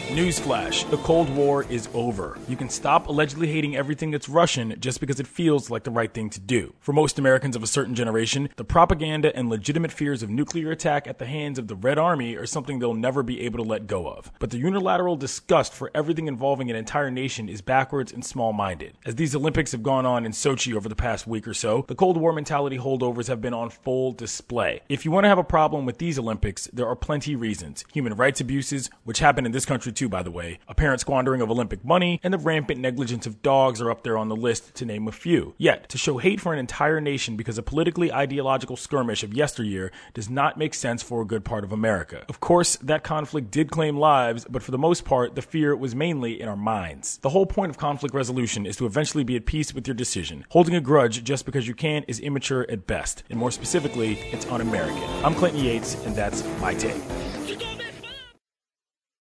Newsflash, the Cold War is over. You can stop allegedly hating everything that's Russian just because it feels like the right thing to do. For most Americans of a certain generation, the propaganda and legitimate fears of nuclear attack at the hands of the Red Army are something they'll never be able to let go of. But the unilateral disgust for everything involving an entire nation is backwards and small-minded. As these Olympics have gone on in Sochi over the past week or so, the Cold War mentality holdovers have been on full display. If you want to have a problem with these Olympics, there are plenty reasons. Human rights abuses, which happen in this country too, by the way, apparent squandering of Olympic money, and the rampant negligence of dogs are up there on the list, to name a few. Yet, to show hate for an entire nation because of politically ideological skirmish of yesteryear does not make sense for a good part of America. Of course, that conflict did claim lives, but for the most part, the fear was mainly in our minds. The whole point of conflict resolution is to eventually be at peace with your decision. Holding a grudge just because you can is immature at best, and more specifically, it's un-American. I'm Clinton Yates, and that's my take.